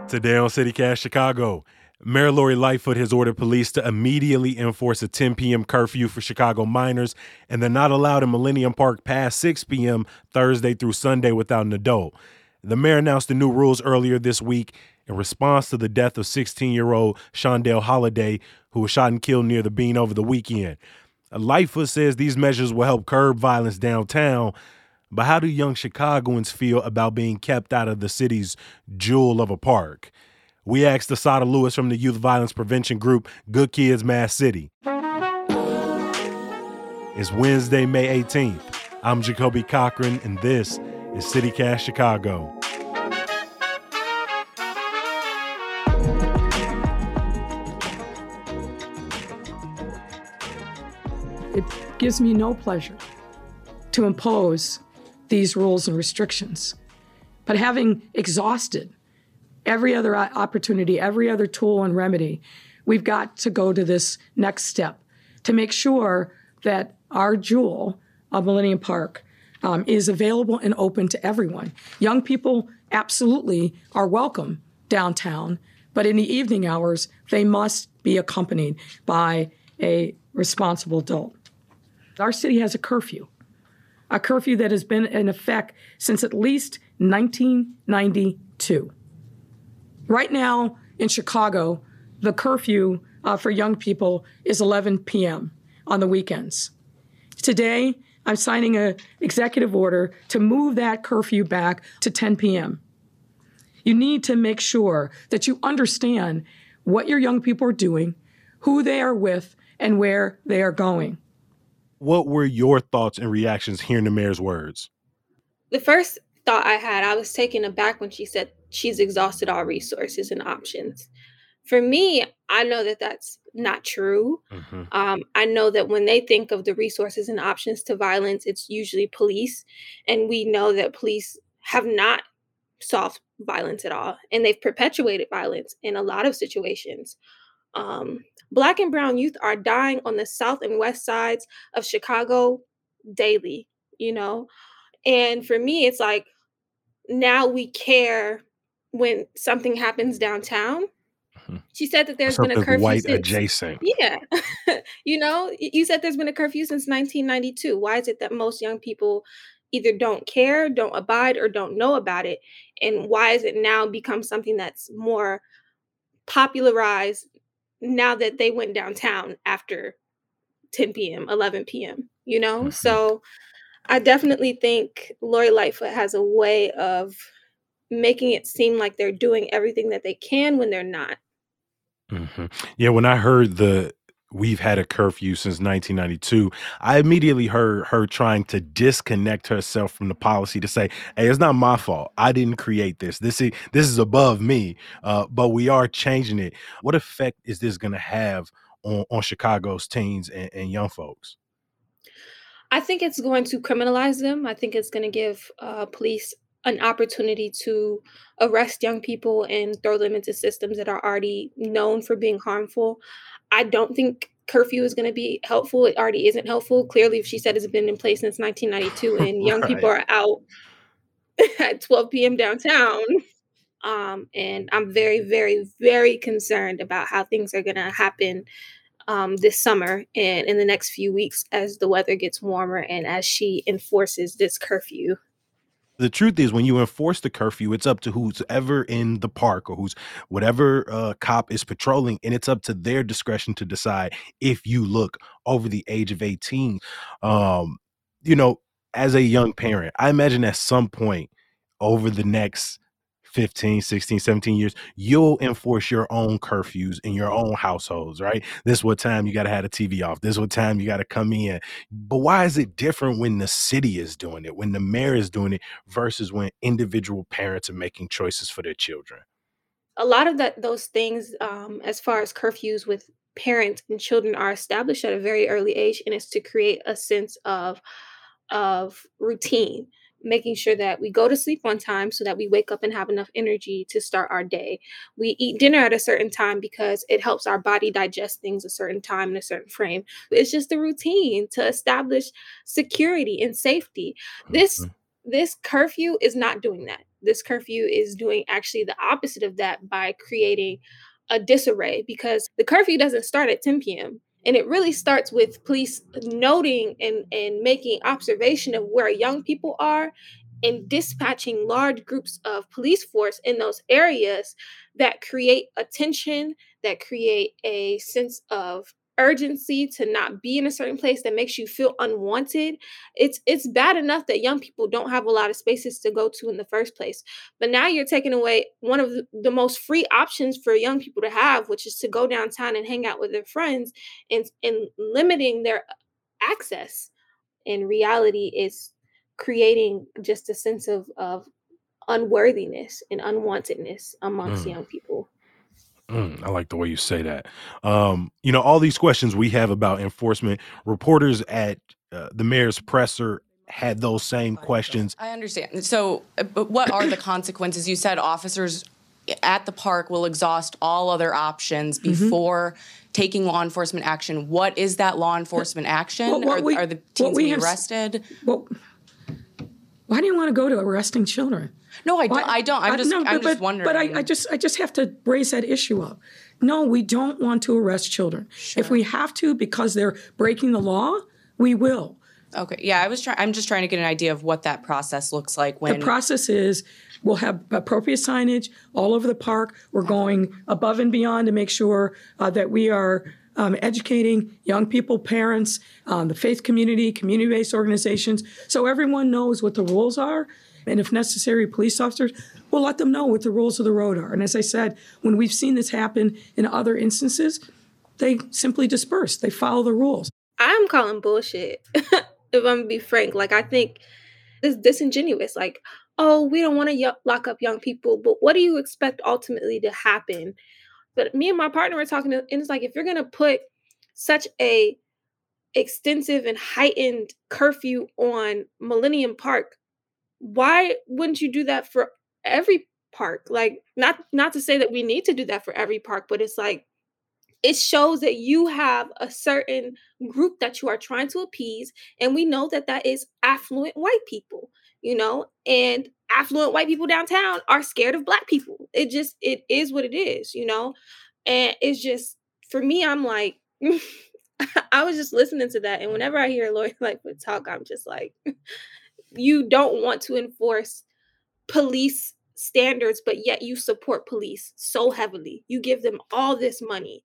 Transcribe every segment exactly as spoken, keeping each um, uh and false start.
Today on CityCast Chicago, Mayor Lori Lightfoot has ordered police to immediately enforce a ten p.m. curfew for Chicago minors, and they're not allowed in Millennium Park past six p.m. Thursday through Sunday without an adult. The mayor announced the new rules earlier this week in response to the death of sixteen-year-old Shondell Holiday, who was shot and killed near the Bean over the weekend. Lightfoot says these measures will help curb violence downtown, but how do young Chicagoans feel about being kept out of the city's jewel of a park? We asked Asada Lewis from the youth violence prevention group Good Kids Mad City. It's Wednesday, May eighteenth. I'm Jacoby Cochran, and this is CityCast Chicago. It gives me no pleasure to impose these rules and restrictions. But having exhausted every other opportunity, every other tool and remedy, we've got to go to this next step to make sure that our jewel of Millennium Park um, is available and open to everyone. Young people absolutely are welcome downtown, but in the evening hours, they must be accompanied by a responsible adult. Our city has a curfew. A curfew that has been in effect since at least nineteen ninety-two. Right now in Chicago, the curfew uh, for young people is eleven p.m. on the weekends. Today, I'm signing an executive order to move that curfew back to ten p.m. You need to make sure that you understand what your young people are doing, who they are with, and where they are going. What were your thoughts and reactions hearing the mayor's words? The first thought I had, I was taken aback when she said she's exhausted all resources and options. For me, I know that that's not true. Mm-hmm. Um, I know that when they think of the resources and options to violence, it's usually police. And we know that police have not solved violence at all. And they've perpetuated violence in a lot of situations. Um, Black and brown youth are dying on the south and west sides of Chicago daily, you know? And for me, it's like, now we care when something happens downtown. Mm-hmm. She said that there's Something been a curfew white since, adjacent. Yeah. You know, you said there's been a curfew since nineteen ninety-two. Why is it that most young people either don't care, don't abide, or don't know about it? And why is it now become something that's more popularized now that they went downtown after ten p.m., eleven p.m., you know? Mm-hmm. So I definitely think Lori Lightfoot has a way of making it seem like they're doing everything that they can when they're not. Mm-hmm. Yeah, when I heard the we've had a curfew since nineteen ninety-two, I immediately heard her trying to disconnect herself from the policy to say, hey, it's not my fault. I didn't create this. This is, this is above me, uh, but we are changing it. What effect is this going to have on, on Chicago's teens and, and young folks? I think it's going to criminalize them. I think it's going to give uh, police an opportunity to arrest young people and throw them into systems that are already known for being harmful. I don't think curfew is going to be helpful. It already isn't helpful. Clearly, if she said it's been in place since nineteen ninety-two and young right. people are out at twelve p.m. downtown. Um, and I'm very, very, very concerned about how things are going to happen um, this summer and in the next few weeks as the weather gets warmer and as she enforces this curfew. The truth is, when you enforce the curfew, it's up to who's ever in the park or who's whatever uh, cop is patrolling, and it's up to their discretion to decide if you look over the age of eighteen. Um, you know, as a young parent, I imagine at some point over the next fifteen, sixteen, seventeen years, you'll enforce your own curfews in your own households, right? This is what time you got to have the T V off. This is what time you got to come in. But why is it different when the city is doing it, when the mayor is doing it versus when individual parents are making choices for their children? A lot of that, those things, um, as far as curfews with parents and children are established at a very early age, and it's to create a sense of, of routine. Making sure that we go to sleep on time so that we wake up and have enough energy to start our day. We eat dinner at a certain time because it helps our body digest things a certain time in a certain frame. It's just a routine to establish security and safety. This this curfew is not doing that. This curfew is doing actually the opposite of that by creating a disarray, because the curfew doesn't start at ten p.m. And it really starts with police noting and, and making observation of where young people are and dispatching large groups of police force in those areas that create attention, that create a sense of urgency to not be in a certain place, that makes you feel unwanted. It's it's bad enough that young people don't have a lot of spaces to go to in the first place. But now you're taking away one of the, the most free options for young people to have, which is to go downtown and hang out with their friends, and, and limiting their access. In reality, is creating just a sense of, of unworthiness and unwantedness amongst Mm. young people. Mm, I like the way you say that. Um, you know, all these questions we have about enforcement, reporters at uh, the mayor's presser had those same questions. I understand. So, uh, but what are the consequences? You said officers at the park will exhaust all other options before taking law enforcement action. What is that law enforcement action? Well, what are, we- are the what teens we being have s- arrested? Well, why do you want to go to arresting children? No, I Why- don't. I don't. I'm I- just. no, I'm but- just but- wondering. But I, I just, I just have to raise that issue up. No, we don't want to arrest children. If we have to because they're breaking the law, we will. Okay. Yeah, I was trying. I'm just trying to get an idea of what that process looks like when. The process is we'll have appropriate signage all over the park. We're going above and beyond to make sure uh, that we are um, educating young people, parents, um, the faith community, community-based organizations, so everyone knows what the rules are. And if necessary, police officers will let them know what the rules of the road are. And as I said, when we've seen this happen in other instances, they simply disperse. They follow the rules. I'm calling bullshit. If I'm gonna be frank, like I think it's disingenuous. Like, oh, we don't want to y- lock up young people, but what do you expect ultimately to happen? But me and my partner were talking, and it's like if you're gonna put such a extensive and heightened curfew on Millennium Park, why wouldn't you do that for every park? Like, not not to say that we need to do that for every park, but it's like it shows that you have a certain group that you are trying to appease, and we know that that is affluent white people, you know, and affluent white people downtown are scared of black people. It just it is what it is, you know, and it's just for me. I'm like, I was just listening to that, and whenever I hear Lori Lightfoot talk, I'm just like, you don't want to enforce police standards, but yet you support police so heavily. You give them all this money.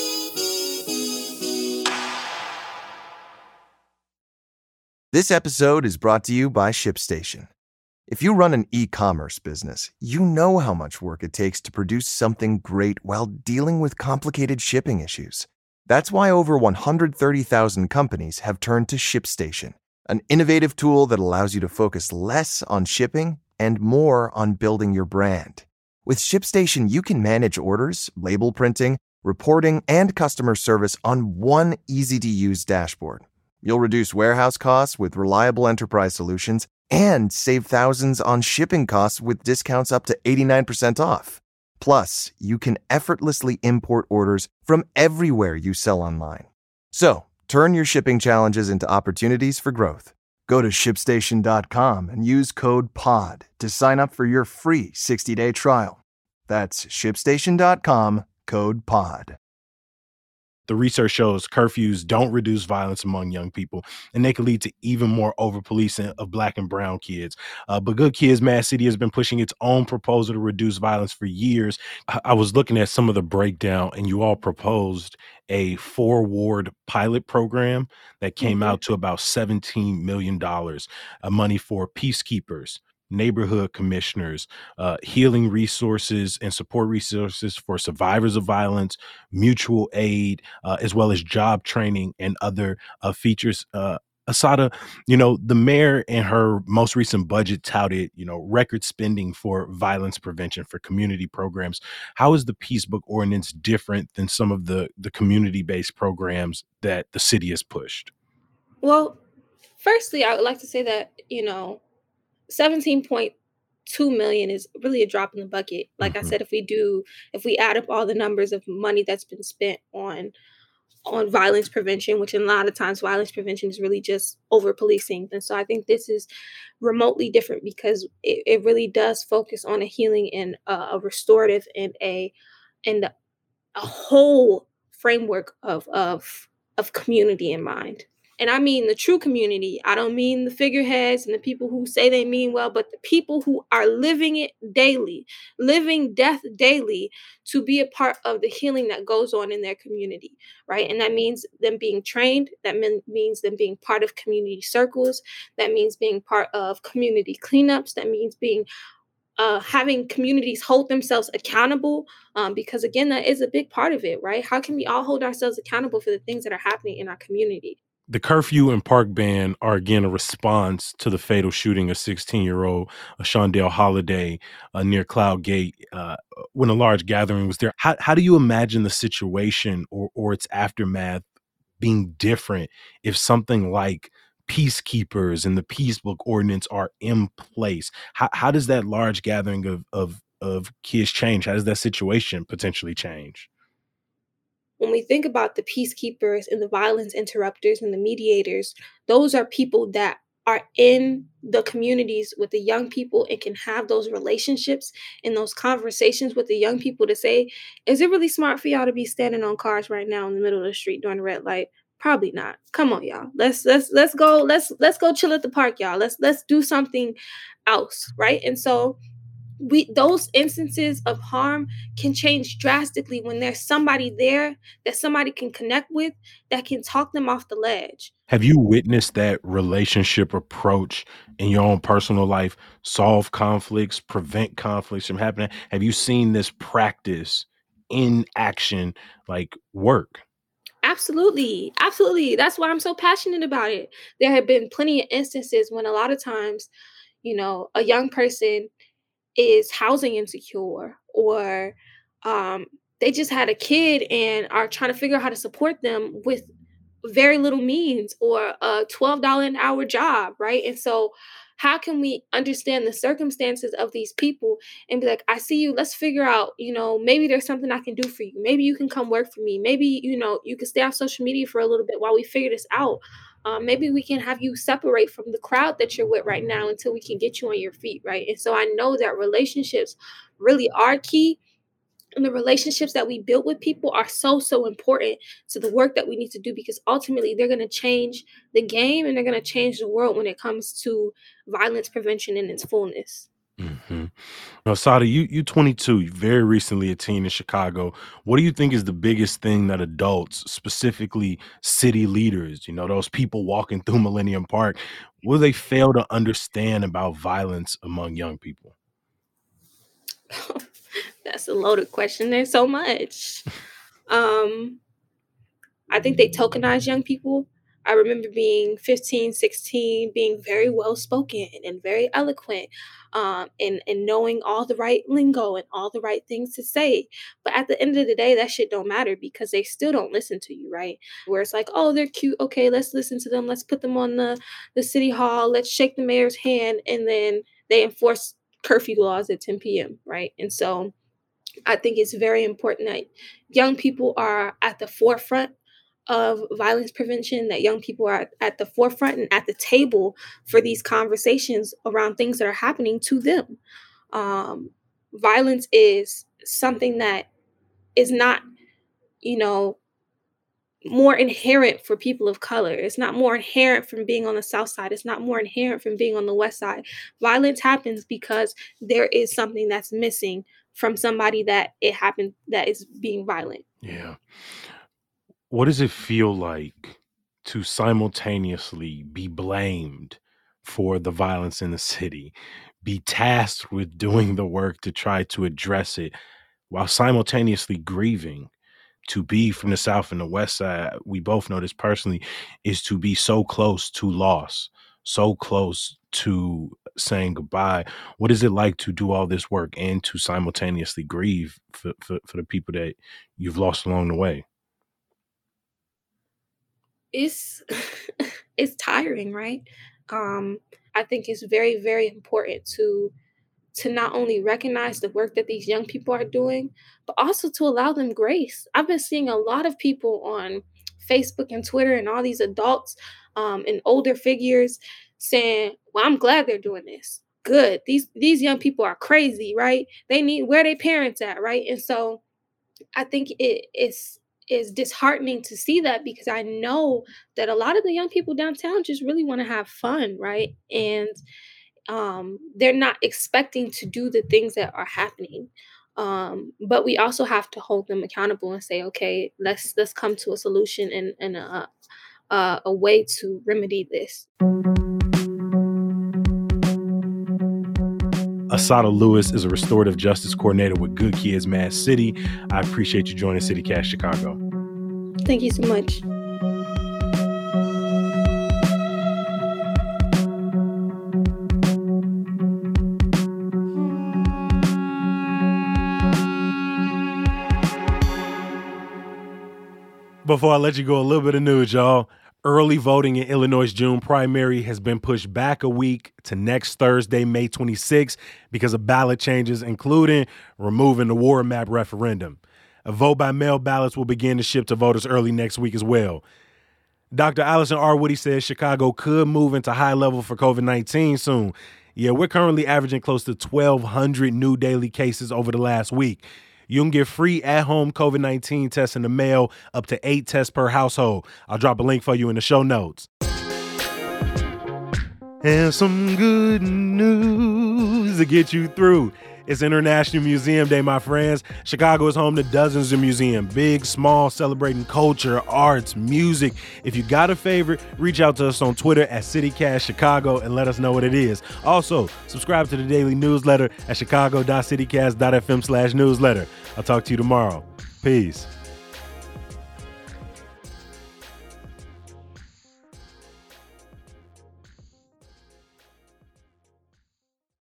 This episode is brought to you by ShipStation. If you run an e-commerce business, you know how much work it takes to produce something great while dealing with complicated shipping issues. That's why over one hundred thirty thousand companies have turned to ShipStation, an innovative tool that allows you to focus less on shipping and more on building your brand. With ShipStation, you can manage orders, label printing, reporting, and customer service on one easy-to-use dashboard. You'll reduce warehouse costs with reliable enterprise solutions and save thousands on shipping costs with discounts up to eighty-nine percent off. Plus, you can effortlessly import orders from everywhere you sell online. So, turn your shipping challenges into opportunities for growth. Go to ship station dot com and use code POD to sign up for your free sixty-day trial. That's ship station dot com, code POD. The research shows curfews don't reduce violence among young people, and they can lead to even more over-policing of black and brown kids. Uh, but Good Kids Mad City has been pushing its own proposal to reduce violence for years. I, I was looking at some of the breakdown, and you all proposed a four-ward pilot program that came Mhm. out to about seventeen million dollars, uh, money for peacekeepers, neighborhood commissioners, uh, healing resources and support resources for survivors of violence, mutual aid, uh, as well as job training and other uh, features. Uh, Asada, you know, the mayor in her most recent budget touted, you know, record spending for violence prevention for community programs. How is the Peace Book ordinance different than some of the, the community-based programs that the city has pushed? Well, firstly, I would like to say that, you know, seventeen point two million is really a drop in the bucket. Like I Mhm. said, if we do, if we add up all the numbers of money that's been spent on on violence prevention, which a lot of times violence prevention is really just over policing. And so I think this is remotely different because it, it really does focus on a healing and a, a restorative and a and a whole framework of of of community in mind. And I mean the true community. I don't mean the figureheads and the people who say they mean well, but the people who are living it daily, living death daily to be a part of the healing that goes on in their community, right? And that means them being trained. That mean, means them being part of community circles. That means being part of community cleanups. That means being uh, having communities hold themselves accountable, um, because again, that is a big part of it, right? How can we all hold ourselves accountable for the things that are happening in our community? The curfew and park ban are again a response to the fatal shooting of sixteen-year-old Shondell Holiday uh, near Cloud Gate uh, when a large gathering was there. How, how do you imagine the situation or, or its aftermath being different if something like peacekeepers and the peace book ordinance are in place? How, how does that large gathering of, of, of kids change? How does that situation potentially change? When we think about the peacekeepers and the violence interrupters and the mediators, those are people that are in the communities with the young people and can have those relationships and those conversations with the young people to say, is it really smart for y'all to be standing on cars right now in the middle of the street during a red light? Probably not. Come on, y'all. Let's let's let's go. Let's let's go chill at the park, y'all. Let's let's do something else, right? And so we those instances of harm can change drastically when there's somebody there that somebody can connect with that can talk them off the ledge. Have you witnessed that relationship approach in your own personal life, solve conflicts, prevent conflicts from happening? Have you seen this practice in action, like work? Absolutely. Absolutely. That's why I'm so passionate about it. There have been plenty of instances when a lot of times, you know, a young person is housing insecure or um, they just had a kid and are trying to figure out how to support them with very little means or a twelve dollars an hour job, right? And so how can we understand the circumstances of these people and be like, I see you, let's figure out, you know, maybe there's something I can do for you. Maybe you can come work for me. Maybe, you know, you can stay off social media for a little bit while we figure this out. Um, maybe we can have you separate from the crowd that you're with right now until we can get you on your feet, right? And so I know that relationships really are key. And the relationships that we build with people are so, so important to the work that we need to do because ultimately they're going to change the game and they're going to change the world when it comes to violence prevention in its fullness. Mm-hmm. Now, Sada, you you twenty-two, you very recently a teen in Chicago. What do you think is the biggest thing that adults, specifically city leaders, you know, those people walking through Millennium Park, will they fail to understand about violence among young people? That's a loaded question. There's so much. Um, I think they tokenize young people. I remember being fifteen, sixteen, being very well spoken and very eloquent, um, and, and knowing all the right lingo and all the right things to say. But at the end of the day, that shit don't matter because they still don't listen to you, right? Where it's like, oh, they're cute. Okay, let's listen to them. Let's put them on the, the city hall. Let's shake the mayor's hand. And then they enforce curfew laws at ten p.m., right? And so I think it's very important that young people are at the forefront of violence prevention, that young people are at the forefront and at the table for these conversations around things that are happening to them. Um, violence is something that is not, you know, more inherent for people of color. It's not more inherent from being on the South Side. It's not more inherent from being on the West Side. Violence happens because there is something that's missing from somebody that it happened that is being violent. Yeah. What does it feel like to simultaneously be blamed for the violence in the city, be tasked with doing the work to try to address it while simultaneously grieving? To be from the South and the West Side, we both know this personally, is to be so close to loss, so close to saying goodbye. What is it like to do all this work and to simultaneously grieve for, for, for the people that you've lost along the way? It's it's tiring, right? Um, I think it's very, very important to to not only recognize the work that these young people are doing, but also to allow them grace. I've been seeing a lot of people on Facebook and Twitter and all these adults um, and older figures saying, well, I'm glad they're doing this. Good. These these young people are crazy, right? They need, where their parents at, right? And so I think it is is disheartening to see that, because I know that a lot of the young people downtown just really want to have fun, right? And um, they're not expecting to do the things that are happening. Um, but we also have to hold them accountable and say, okay, let's let's come to a solution and, and a, a, a way to remedy this. Asada Lewis is a restorative justice coordinator with Good Kids Mad City. I appreciate you joining CityCast Chicago. Thank you so much. Before I let you go, a little bit of news, y'all. Early voting in Illinois' June primary has been pushed back a week to next Thursday, May twenty-sixth, because of ballot changes, including removing the war map referendum. A vote by mail ballots will begin to ship to voters early next week as well. Doctor Allison R. Woody says Chicago could move into high level for COVID nineteen soon. Yeah, we're currently averaging close to twelve hundred new daily cases over the last week. You can get free at-home COVID nineteen tests in the mail, up to eight tests per household. I'll drop a link for you in the show notes. And some good news to get you through. It's International Museum Day, my friends. Chicago is home to dozens of museums, big, small, celebrating culture, arts, music. If you got a favorite, reach out to us on Twitter at CityCast Chicago and let us know what it is. Also, subscribe to the daily newsletter at chicago dot citycast dot f m slash newsletter. I'll talk to you tomorrow. Peace.